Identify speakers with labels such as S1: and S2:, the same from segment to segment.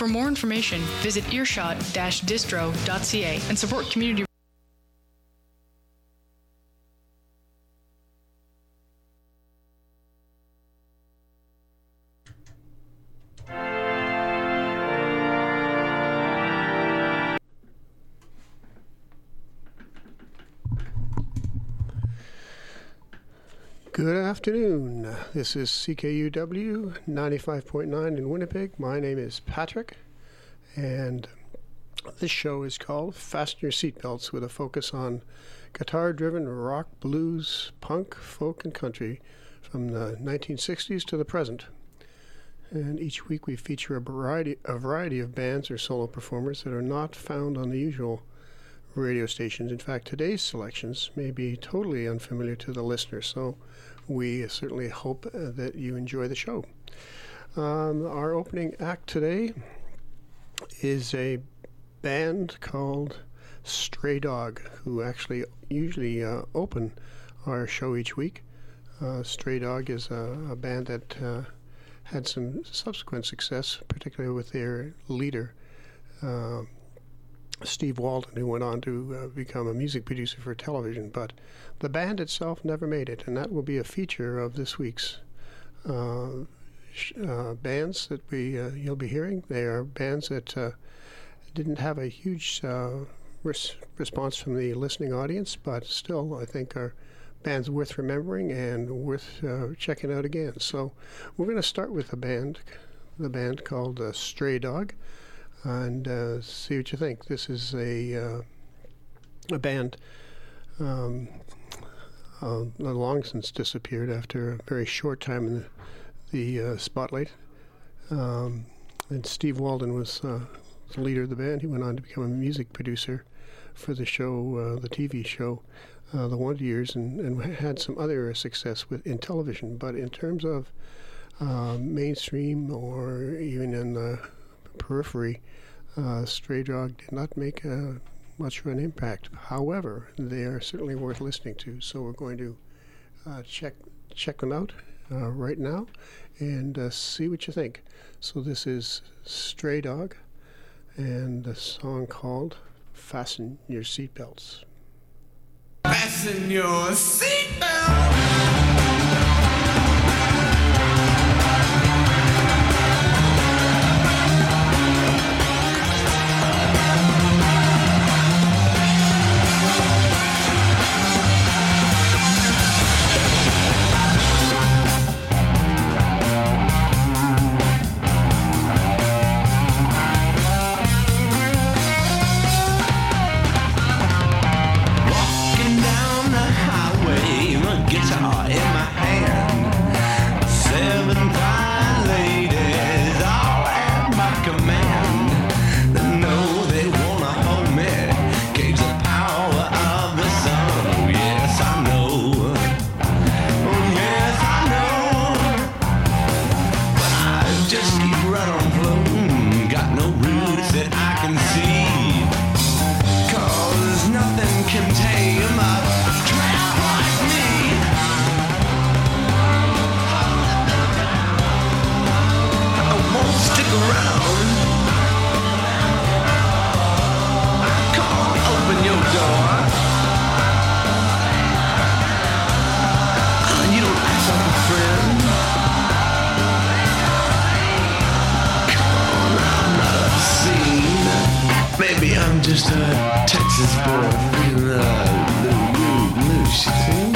S1: For more information, visit earshot-distro.ca and support community.
S2: Good afternoon. This is CKUW 95.9 in Winnipeg. My name is Patrick, and this show is called Fasten Your Seatbelts, with a focus on guitar-driven rock, blues, punk, folk, and country from the 1960s to the present. And each week we feature a variety of bands or solo performers that are not found on the usual radio stations. In fact, today's selections may be totally unfamiliar to the listener, so we certainly hope that you enjoy the show. Our opening act today is a band called Stray Dog, who actually usually open our show each week. Stray Dog is a band that had some subsequent success, particularly with their leader, Steve Walden, who went on to become a music producer for television, but the band itself never made it, and that will be a feature of this week's bands that you'll be hearing. They are bands that didn't have a huge response from the listening audience, but still I think are bands worth remembering and worth checking out again. So we're going to start with the band called Stray Dog, and see what you think. This is a band long since disappeared after a very short time in the spotlight. And Steve Walden was the leader of the band. He went on to become a music producer for the show, the TV show, The Wonder Years, and had some other success in television. But in terms of mainstream or even in the periphery, Stray Dog did not make much of an impact. However, they are certainly worth listening to, so we're going to check them out right now and see what you think. So this is Stray Dog and the song called Fasten Your Seatbelts.
S3: Fasten your seatbelts!
S4: Just a Texas boy feeling loose, you see?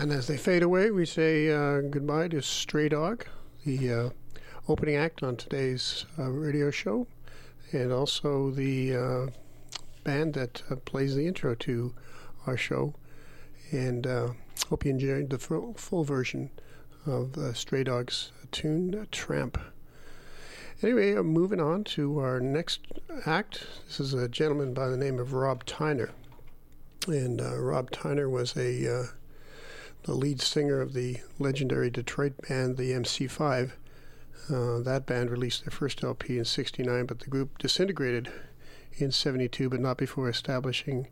S2: And as they fade away, we say goodbye to Stray Dog, the opening act on today's radio show, and also the band that plays the intro to our show. And hope you enjoyed the full version of Stray Dog's tune, Tramp. Anyway, moving on to our next act. This is a gentleman by the name of Rob Tyner. And Rob Tyner was the lead singer of the legendary Detroit band, the MC5. That band released their first LP in '69, but the group disintegrated in '72, but not before establishing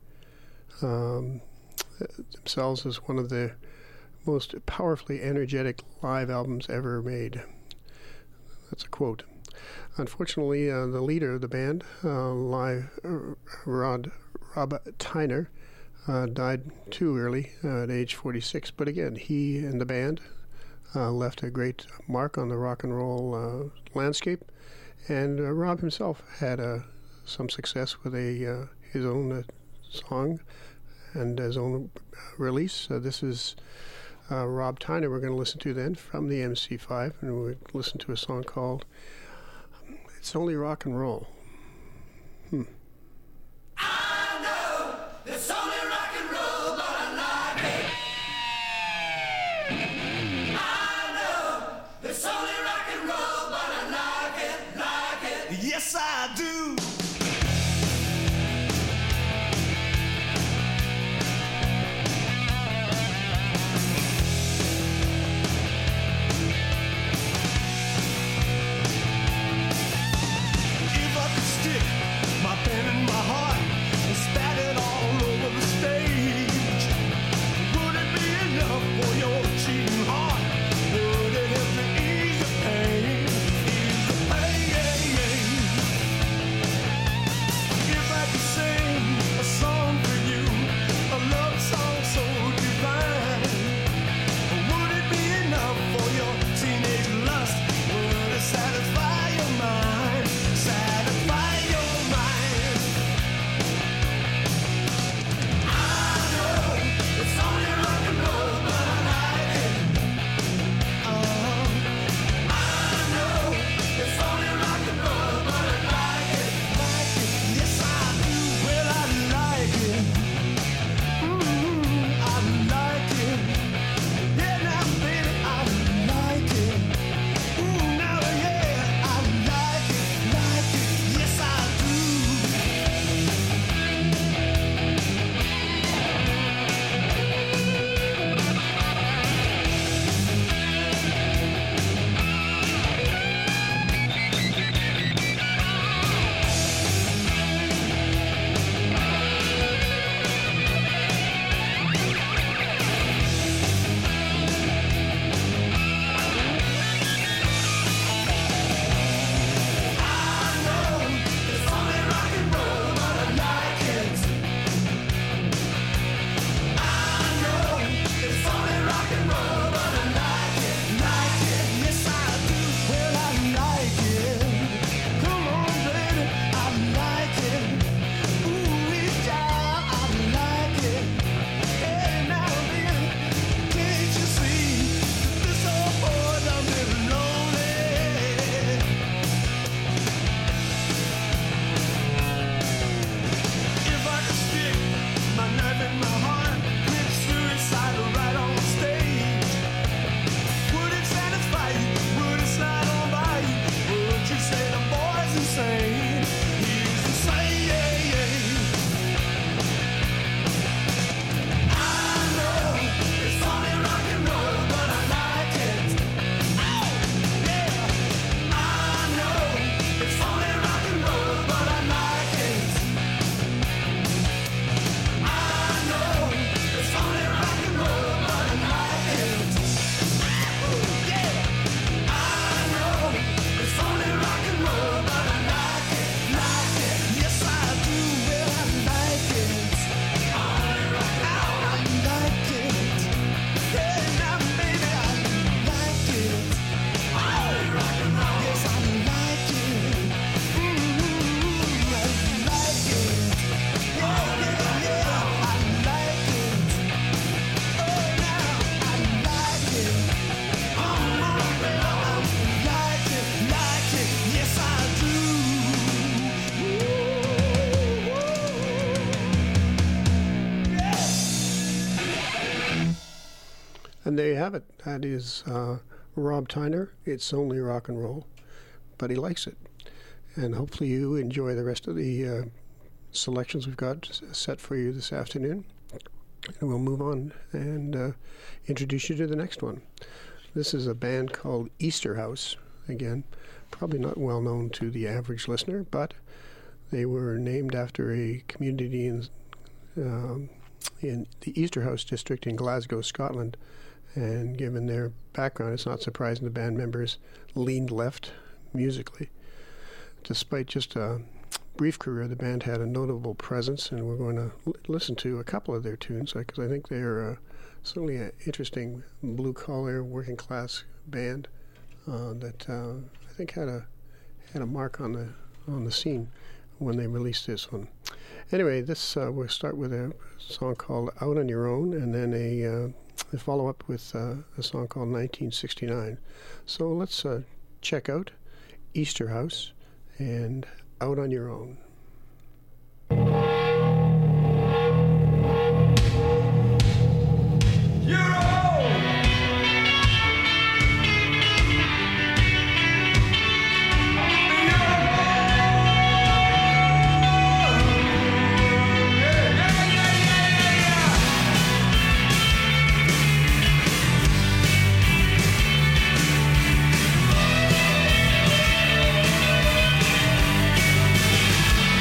S2: themselves as one of the most powerfully energetic live albums ever made. That's a quote. Unfortunately, the leader of the band, Rob Tyner, died too early at age 46. But again, he and the band left a great mark on the rock and roll landscape. And Rob himself had some success with his own song and his own release. This is Rob Tyner we're going to listen to then from the MC5, and we'll listen to a song called It's Only Rock and Roll.
S3: I know it's only rock and roll, but I like it. I know it's only rock and roll, but I like it. Yes, I do. If I
S2: And there you have it. That is Rob Tyner. It's only rock and roll, but he likes it. And hopefully you enjoy the rest of the selections we've got set for you this afternoon. And we'll move on and introduce you to the next one. This is a band called Easterhouse. Again, probably not well known to the average listener, but they were named after a community in the Easterhouse district in Glasgow, Scotland. And given their background, it's not surprising the band members leaned left musically. Despite just a brief career, the band had a notable presence, and we're going to listen to a couple of their tunes because I think they're certainly an interesting blue-collar, working-class band that I think had a mark on the scene when they released this one. Anyway, this we'll start with a song called "Out on Your Own," and then a follow-up with a song called "1969." So let's check out Easterhouse and "Out on Your Own."
S3: You're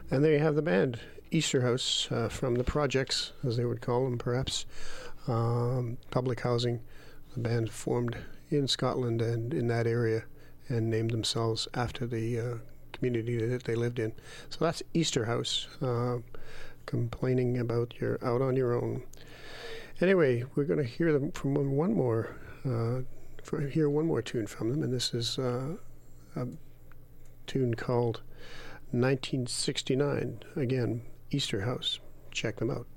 S2: And there you have the band, Easterhouse, from the Projects, as they would call them, perhaps. Public housing. The band formed in Scotland and in that area and named themselves after the community that they lived in. So that's Easterhouse, complaining about you're out on your own. Anyway, we're going to hear them from one more tune from them, and this is a tune called 1969. Again, Easterhouse. Check them out.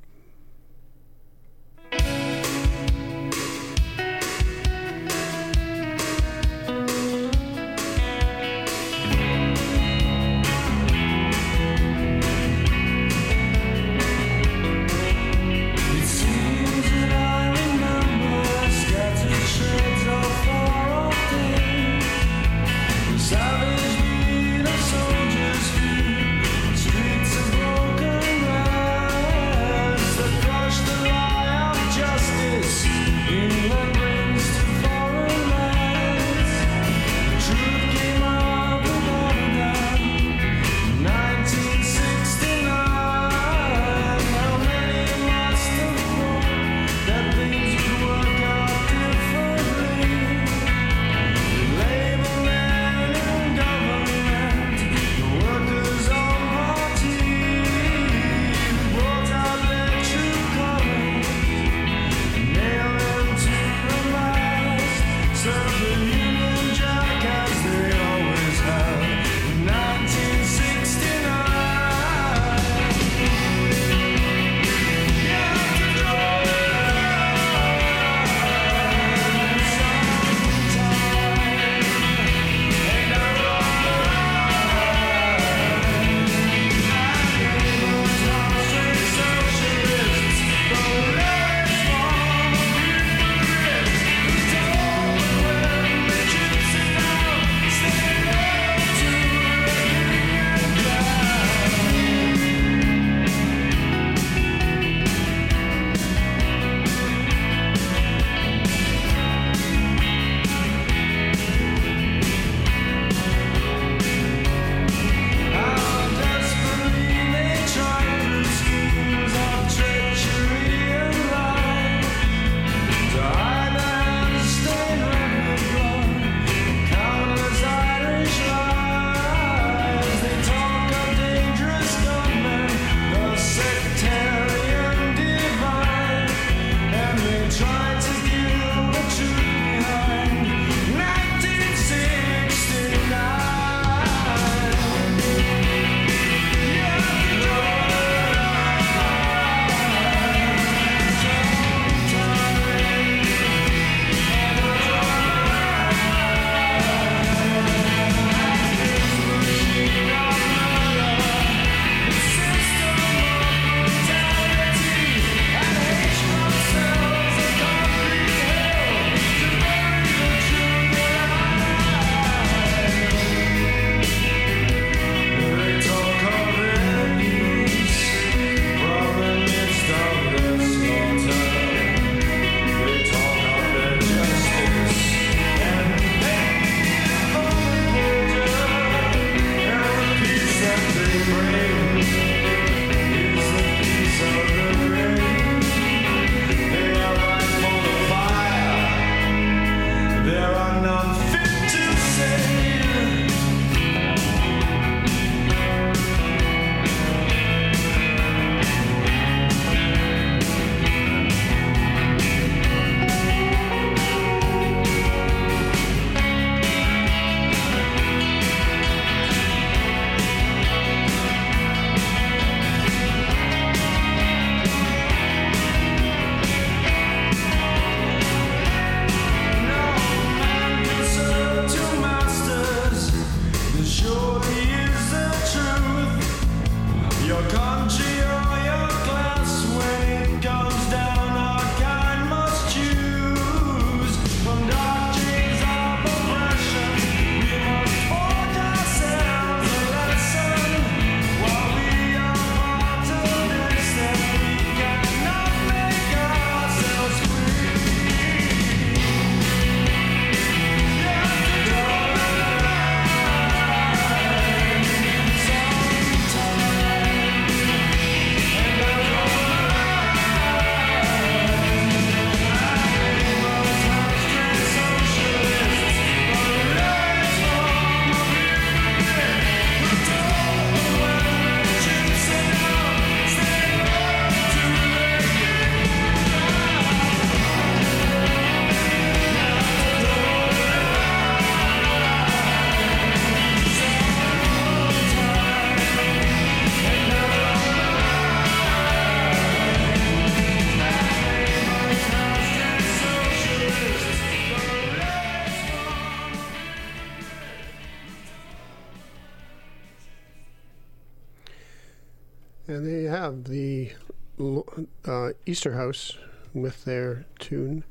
S3: Streets of broken glass.
S2: And they have the Easter House with their tune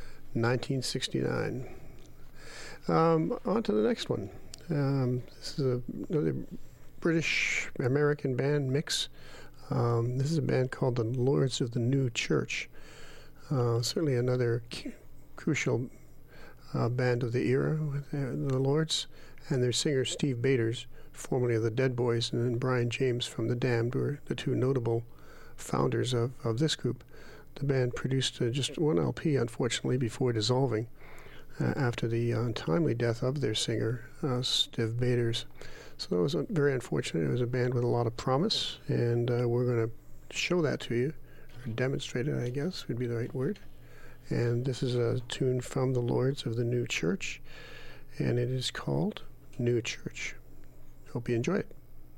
S2: 1969. On to the next one. This is another British-American band mix. This is a band called the Lords of the New Church. Certainly another crucial band of the era, the Lords, and their singer Steve Bators, formerly of the Dead Boys, and then Brian James from the Damned, were the two notable founders of this group. The band produced just one LP, unfortunately, before dissolving after the untimely death of their singer, Steve Bators. So it was very unfortunate. It was a band with a lot of promise, and we're going to show that to you, or demonstrate it, I guess would be the right word. And this is a tune from the Lords of the New Church, and it is called New Church. Hope you enjoy it.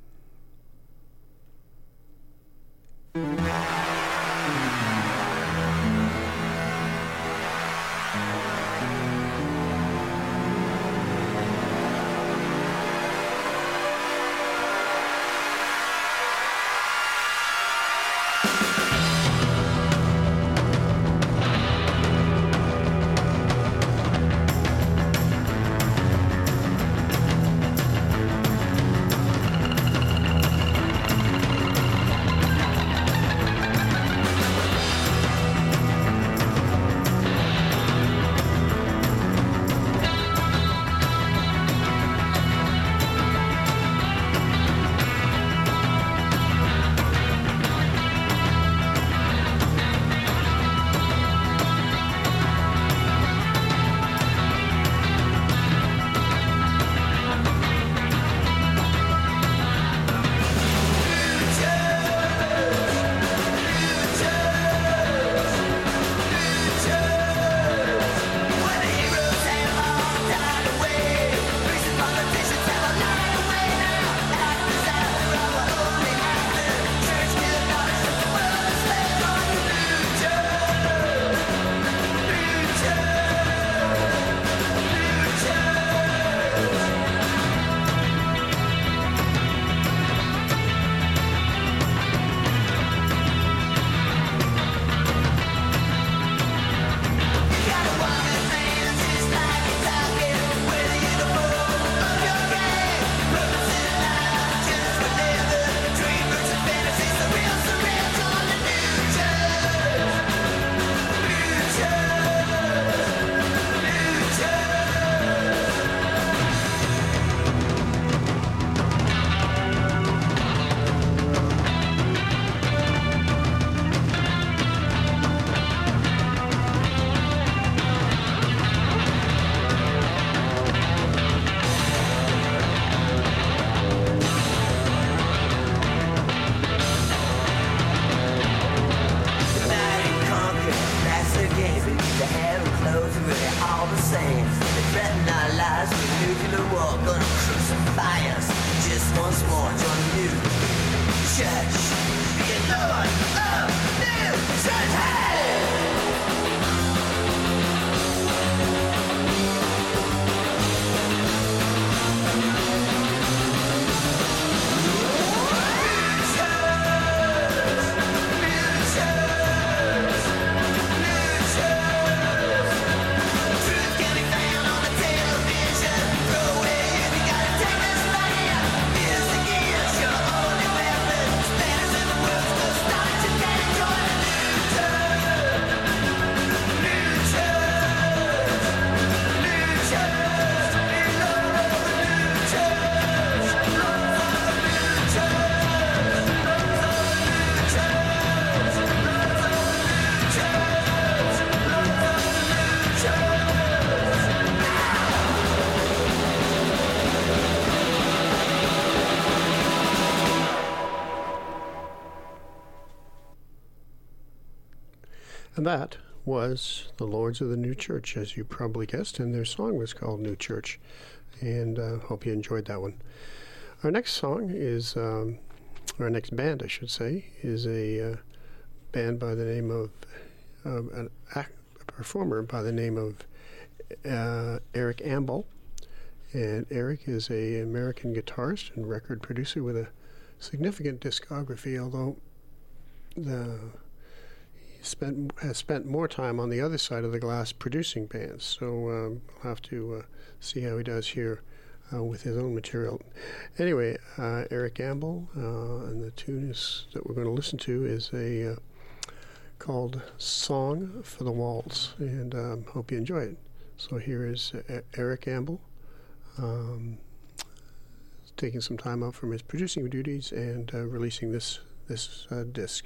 S2: And that was the Lords of the New Church, as you probably guessed, and their song was called New Church. And hope you enjoyed that one. Our next song is, our next band, I should say, is a band by the name of, a performer by the name of Eric Ambel. And Eric is an American guitarist and record producer with a significant discography, although has spent more time on the other side of the glass producing bands. So I'll have to see how he does here with his own material. Anyway, Eric Gamble, and the tune that we're going to listen to is called Song for the Walls, and hope you enjoy it. So here is Eric Gamble, taking some time out from his producing duties and releasing this disc.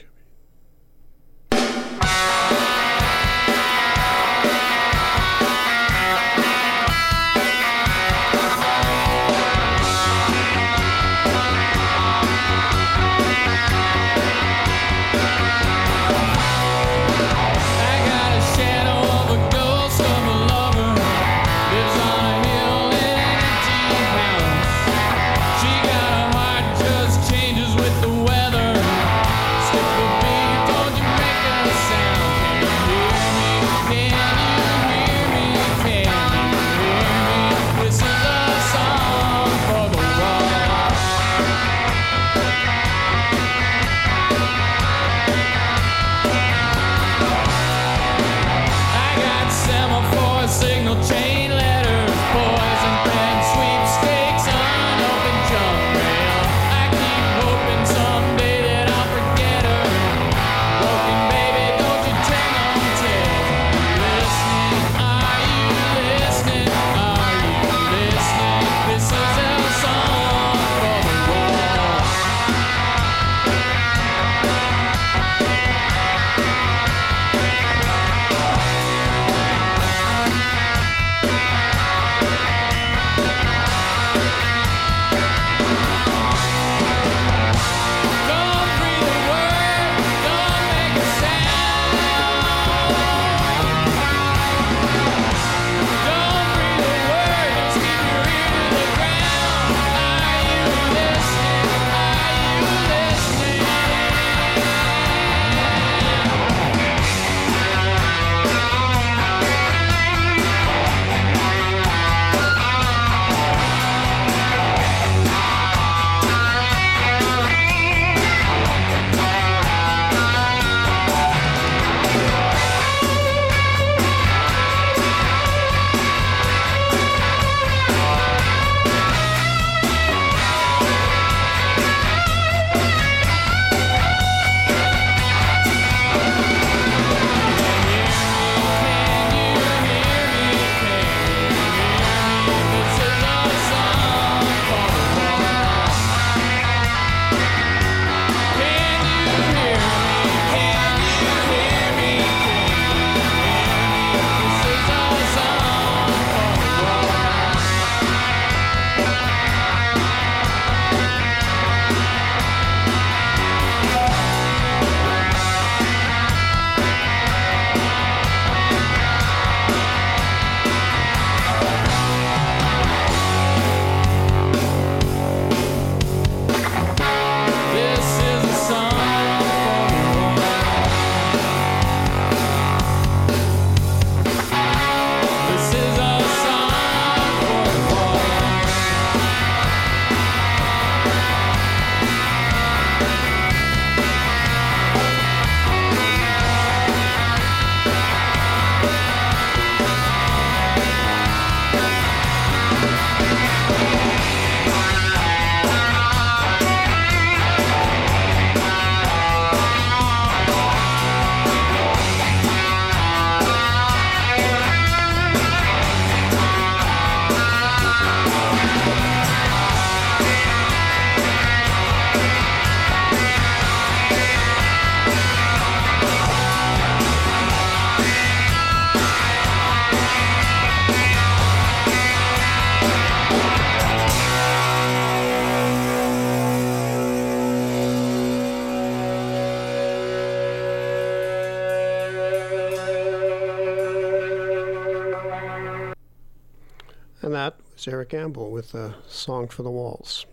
S2: And that was Eric Gamble with a Song for the Walls.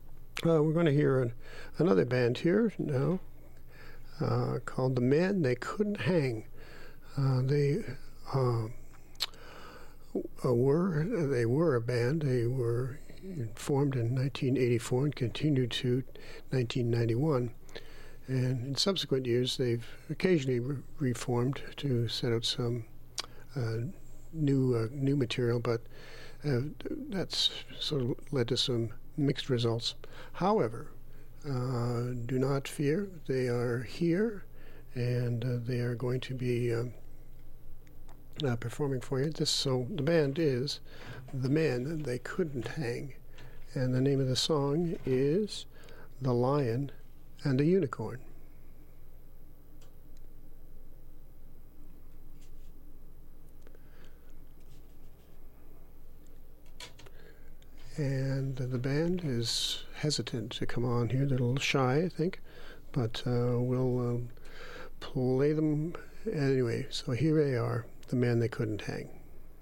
S2: We're going to hear another band here now called The Men They Couldn't Hang. They were a band. They were formed in 1984 and continued to 1991. And in subsequent years, they've occasionally reformed to set out some new material, but that's sort of led to some mixed results. However, do not fear; they are here, and they are going to be performing for you. So the band is The Men They Couldn't Hang, and the name of the song is "The Lion and the Unicorn." And the band is hesitant to come on here. They're a little shy, I think, but we'll play them anyway. So here they are, The Men They Couldn't Hang.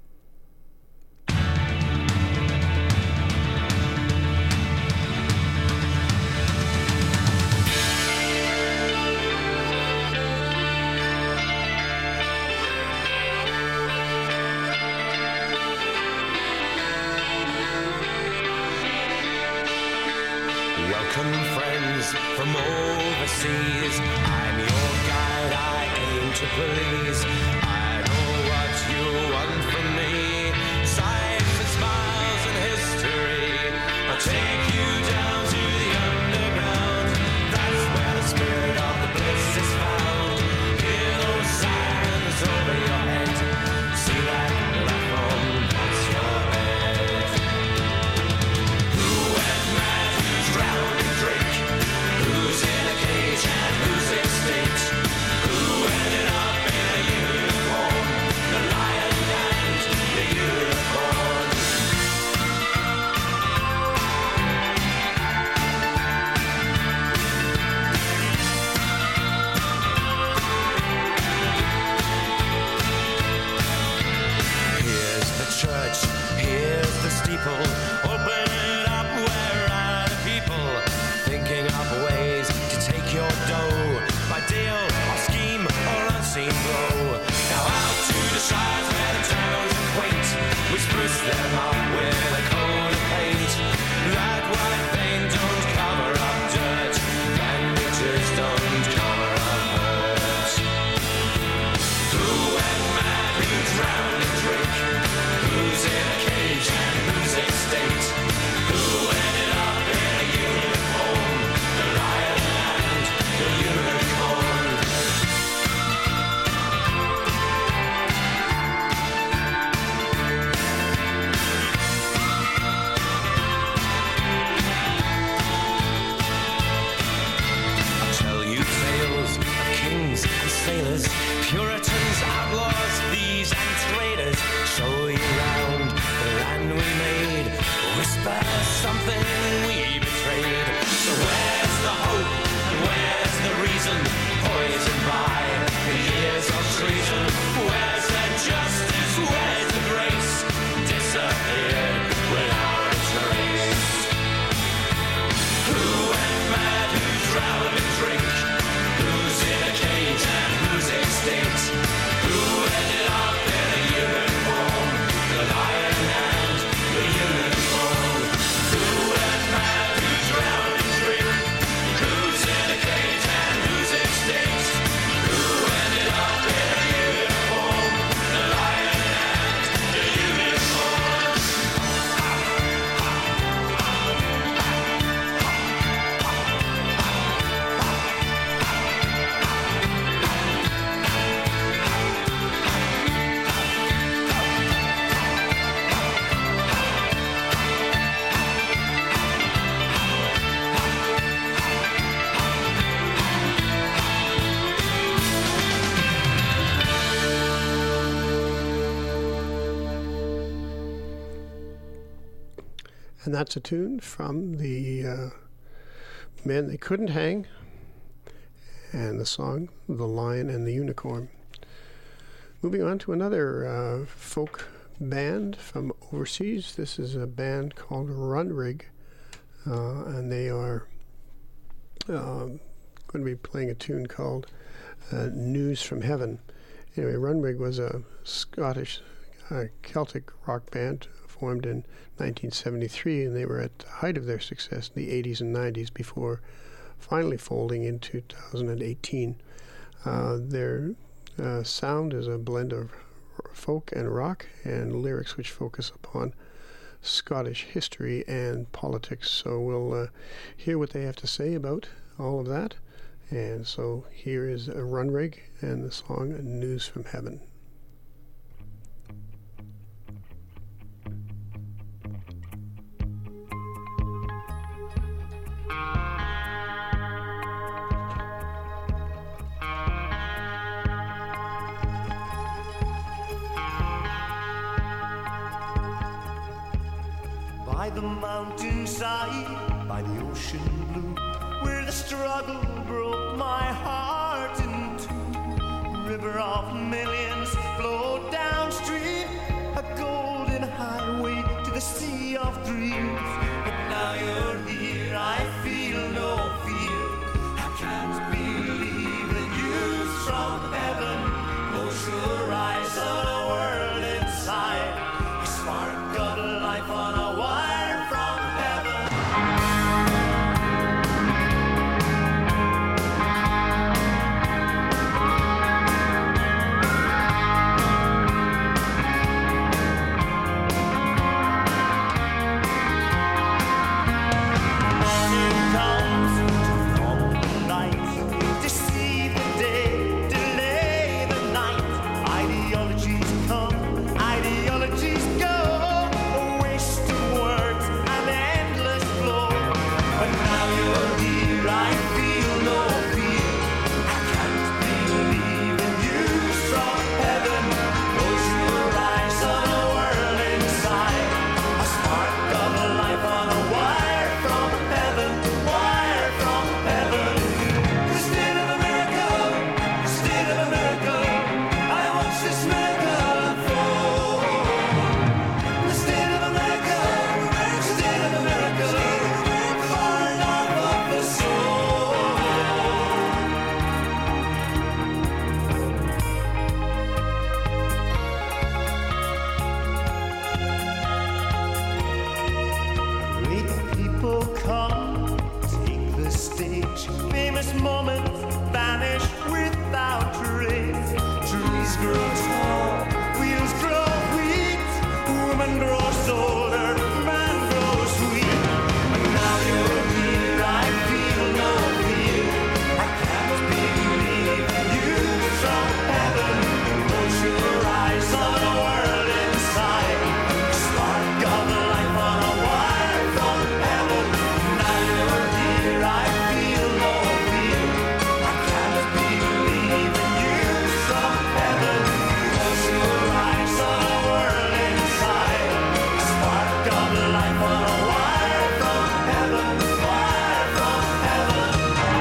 S3: Welcome friends from overseas. I'm your guide, I aim to please. I know what you want from me. Sights and smiles and history. I'll take you down to the underground. That's where the spirit of the bliss is found. Hear those sirens over your head. See that platform, that's your bed. Who went mad, who's drowned in drink? Who's in a cage and who's extinct? Who ended up in a unicorn? The lion and the unicorn. Here's the church, here's the steeple. Open it up, where are the people? Thinking up ways to take your dough by deal or scheme or unseen blow. Now out to the shires where the towns are quaint. We spruce them up with a coat of paint. That white paint don't cover up dirt. Bandages don't cover up hurt. Who went mad, who drowned in drink? Who's in a cage and who's extinct? Who ended up in a unicorn? The lion and the unicorn. I'll tell you tales of kings and sailors, Puritans, outlaws, thieves and traders. Show you round the land we made. Whisper something we betrayed. So where's the hope and where's the reason? Poisoned by the years of treason. Where's the justice? Where's the grace? Disappeared without a trace. Who went mad? Who drowned in drink? Who's in a cage and who's extinct? Who ended up in a unicorn? The lion and the unicorn. Who went mad? Who drowned in drink? Who's in a cage and who's extinct? Who ended up in a unicorn? The lion and the unicorn.
S2: And that's a tune from the Men They Couldn't Hang, and the song The Lion and the Unicorn. Moving on to another folk band from overseas. This is a band called Runrig, and they are going to be playing a tune called News from Heaven. Anyway, Runrig was a Scottish Celtic rock band formed in 1973, and they were at the height of their success in the 80s and 90s before finally folding in 2018. Their sound is a blend of folk and rock, and lyrics which focus upon Scottish history and politics. So we'll hear what they have to say about all of that. And so here is Runrig and the song News from Heaven.
S5: By the mountainside, by the ocean blue, where the struggle broke my heart in two. River of millions flowed downstream, a golden highway to the sea of dreams. But now you're here, I feel no fear. I can't believe the news from heaven. Close your eyes on a world inside, a spark of life on a wire from heaven. Morning comes to long the night, deceive the day, delay the night. Ideologies come, ideologies go, a waste of words, an endless flow. But now you're here, I feel no fear. I can't believe the news from heaven. Close your eyes on a world inside, a spark of life on a wire from heaven, wire from heaven. The state of America, the state of America. I watch this miracle unfold. The state of America, the state of America, far enough of the soul. Great people come, take the stage. Famous moments vanish without trace. Trees grow tall, wheels grow wheat. Woman grows older, man grows weak. But now you're here, I feel no fear. I can't believe the news from heaven. Close your eyes on a world inside, a spark of life on a wire from heaven. Now you're here, I feel no fear. I can't believe the news from heaven. Close your eyes on a world inside, a spark of life on a wire from heaven, wire from heaven.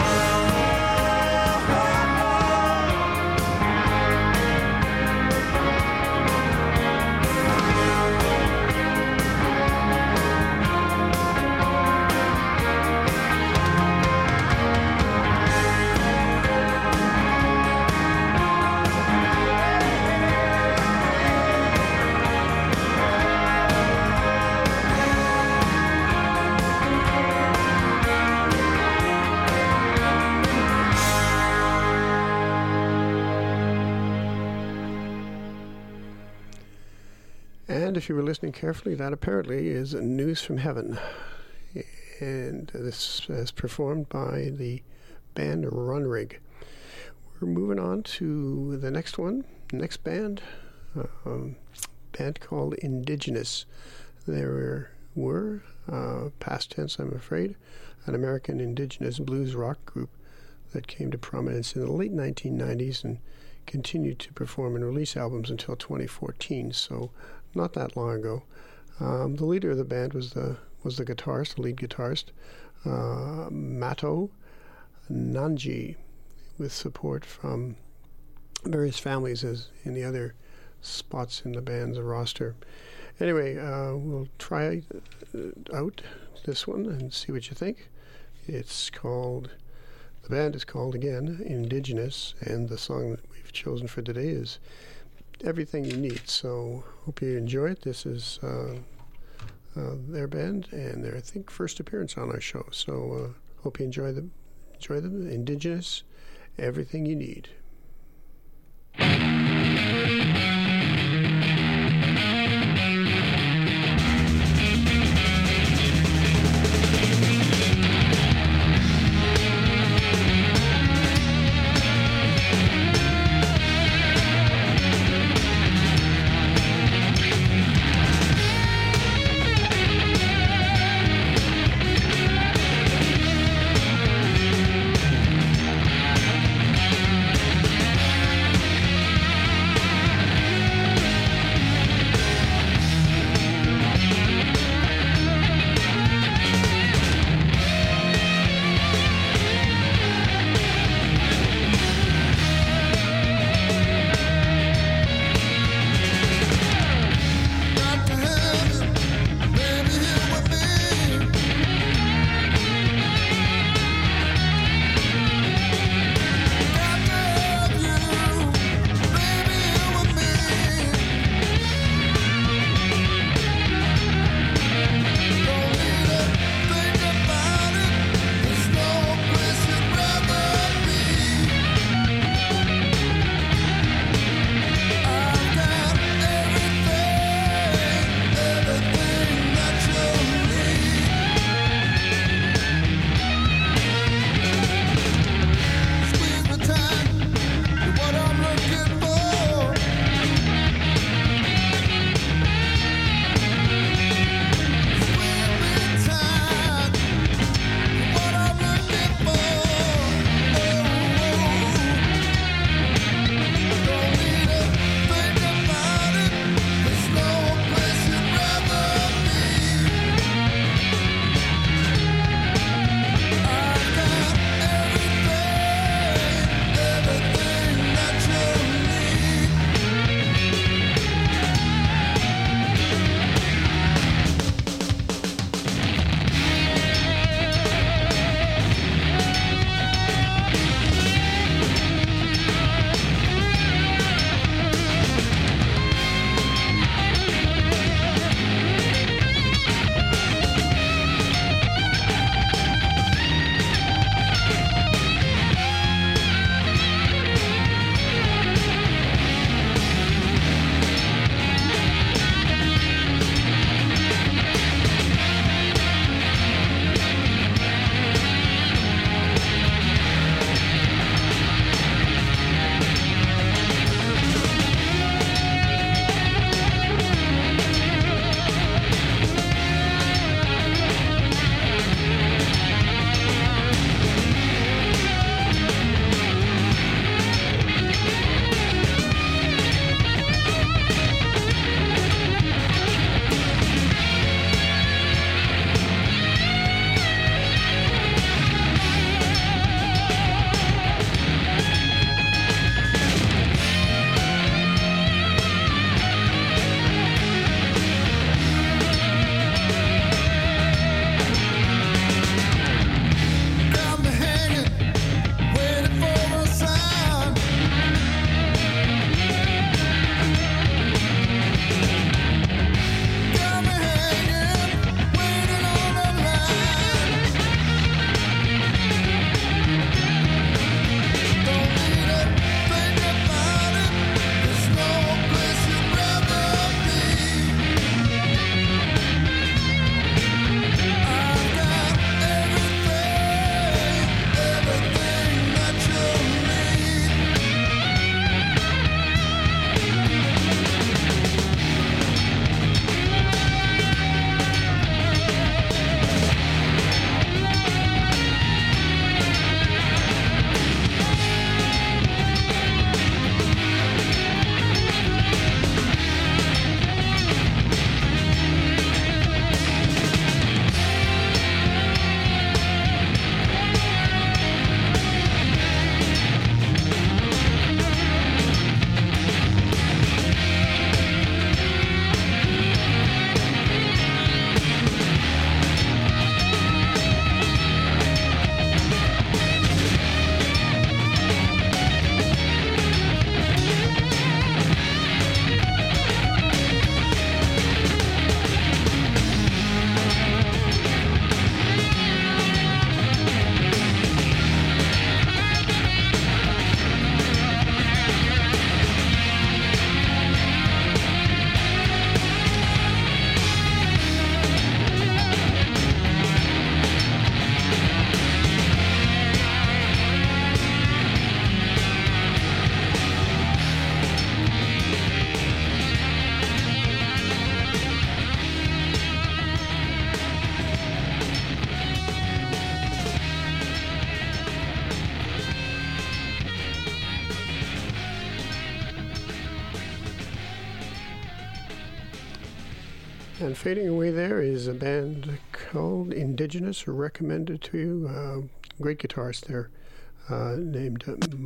S2: And if you were listening carefully, that apparently is News from Heaven. And this is performed by the band Runrig. We're moving on to the next one, next band, band called Indigenous. There were, past tense I'm afraid, an American indigenous blues rock group that came to prominence in the late 1990s and continued to perform and release albums until 2014, so not that long ago. The leader of the band was the guitarist, the lead guitarist, Mato Nanji, with support from various families as in the other spots in the band's roster. Anyway, we'll try out this one and see what you think. It's called, the band is called, again, Indigenous, and the song that we've chosen for today is Everything You Need. So hope you enjoy it. This is their band, and their, I think, first appearance on our show. So hope you enjoy them. Indigenous, everything you need. And fading away there is a band called Indigenous, recommended to you. Great guitarist there, named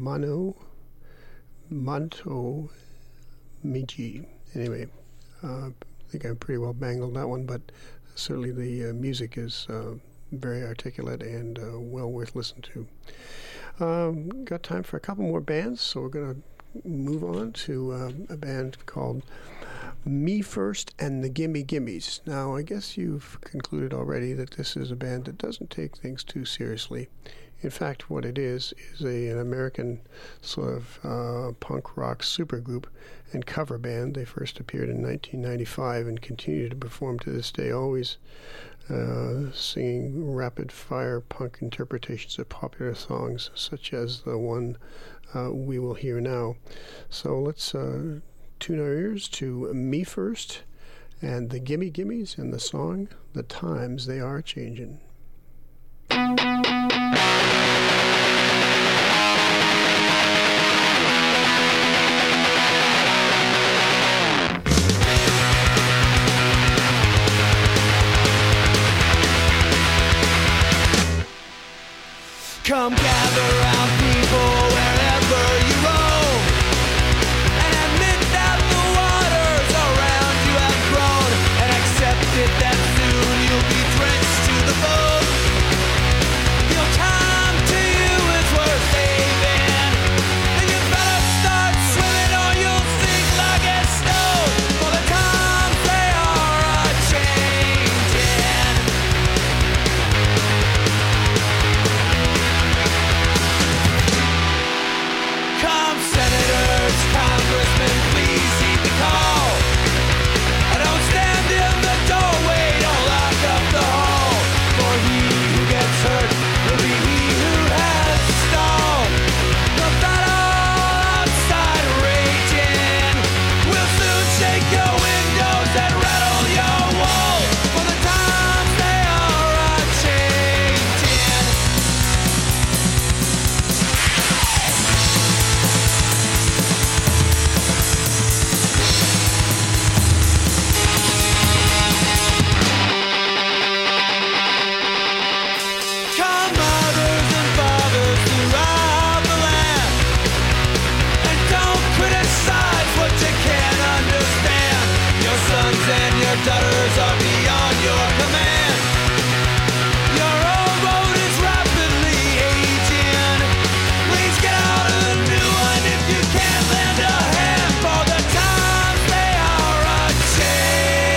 S2: Manto Miji. Anyway, I think I pretty well bangled that one, but certainly the music is very articulate and well worth listening to. Got time for a couple more bands, so we're going to move on to a band called Me First and the Gimme Gimmes. Now, I guess you've concluded already that this is a band that doesn't take things too seriously. In fact, what it is an American sort of punk rock supergroup and cover band. They first appeared in 1995 and continue to perform to this day, always singing rapid-fire punk interpretations of popular songs, such as the one we will hear now. So let's tune our ears to Me First and the Gimme Gimmes and the song The Times They Are Changin'.
S6: Come gather round people wherever you roam, and admit that the waters around you have grown, and accept it that soon you'll be drenched to the bone. Your time to you is worth saving, and you better start swimming or you'll sink like a stone, for the times they are a-changing. Come senators, congressmen, please heed the call. Don't stand in the doorway, don't lock up the hall. For he who gets hurt will be he who has to stall. The battle outside raging will soon shake your windows and rattle your walls. For the times they are a-changing. Come mothers and fathers throughout the land, and don't criticize what you can't understand. Your sons and your daughters are beyond your command. Your old road is rapidly aging. Please get out a new one if you can't lend a hand, for the times they are a-changing.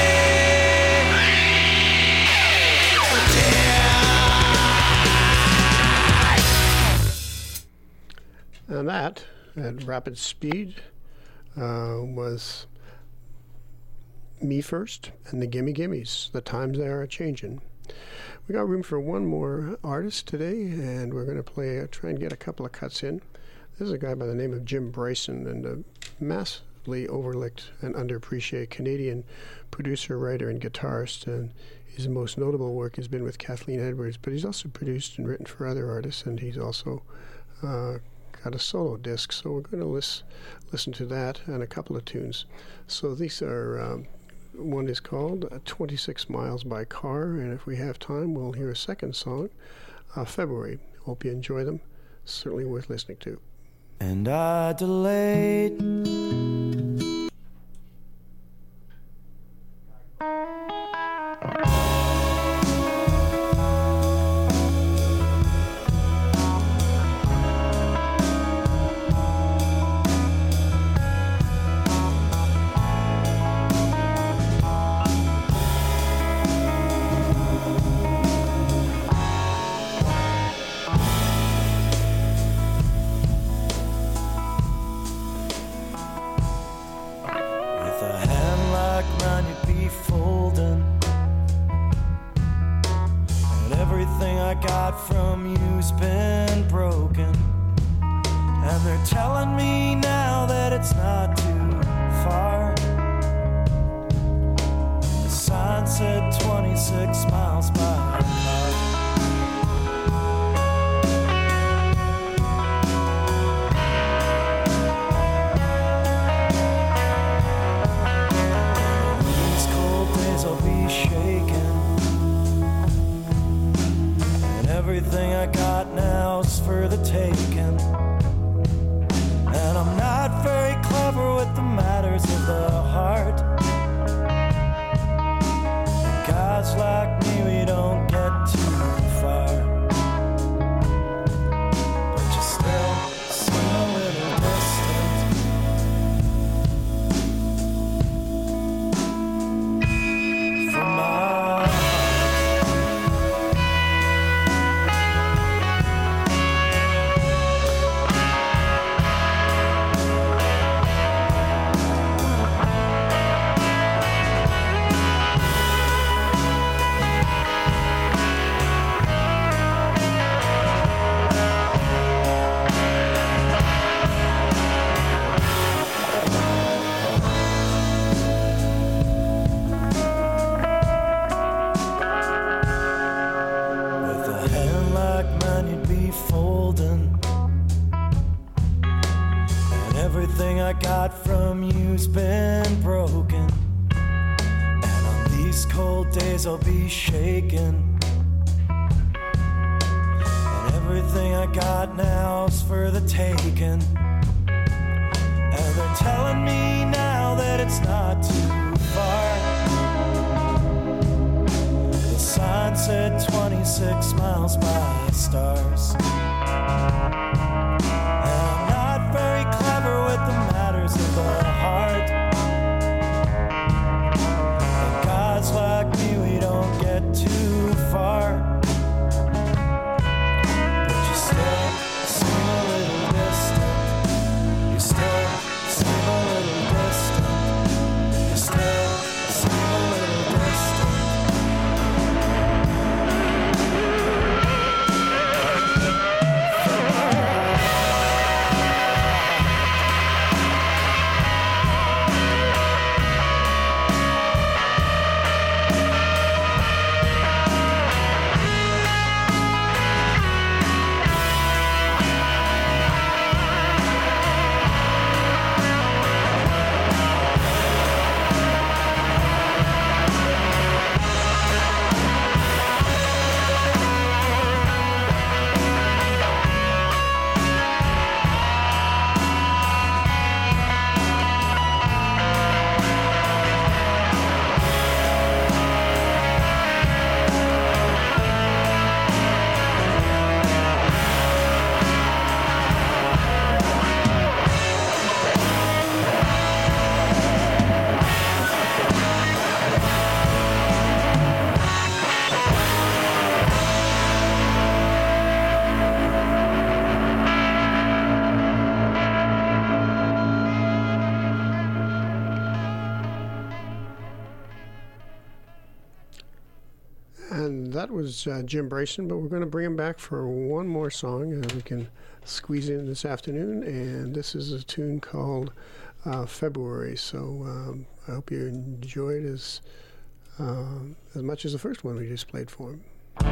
S2: And that, at rapid speed, was Me First and the Gimme Gimmes. The times they are a-changin'. We got room for one more artist today, and we're going to try and get a couple of cuts in. This is a guy by the name of Jim Bryson, and a massively overlooked and underappreciated Canadian producer, writer, and guitarist. And his most notable work has been with Kathleen Edwards, but he's also produced and written for other artists, and he's also got a solo disc. So we're going to listen to that and a couple of tunes. So these are, one is called 26 Miles by Car, and if we have time, we'll hear a second song, February. Hope you enjoy them. Certainly worth listening to.
S6: And I delayed with a hand like mine, you'd be folding, and everything I got from you's been broken. And they're telling me now that it's not too far. The sign said 26 miles by car. These cold days I'll be
S5: got now's for the taking. And I'm not very clever with the matters of the heart. And guys like me, we don't get too far. But you still seem a little distant from my heart. With a hand like mine, you'd be folding. And everything I got from you's been broken. And on these cold days, I'll be shaking. And everything I got now's for the taking. And they're telling me now that it's not too far. The sign said 26 miles by stars. And I'm not very clever with the matters of the heart. And guys like me, we don't get too far. But you still seem a little distant. You still seem a little distant. You still seem a little distant.
S2: And that was Jim Brayson, but we're going to bring him back for one more song we can squeeze in this afternoon, and this is a tune called February. So I hope you enjoy it as much as the first one we just played for him.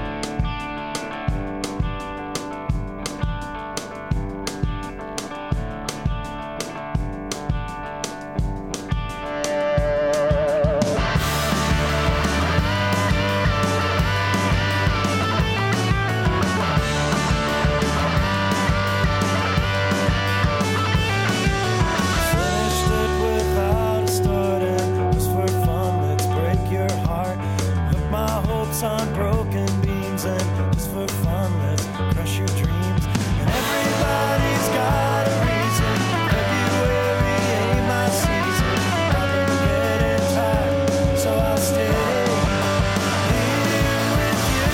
S5: On broken beams, and just for fun, let's crush your dreams. And everybody's got a reason. February ain't my season. I've been getting tired, so I'll stay here with you.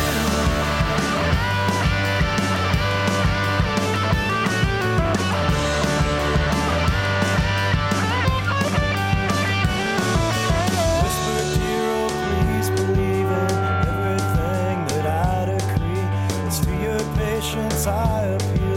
S5: Whisper, dear, oh please believe it. Everything that I decree, it's to your patience I appeal.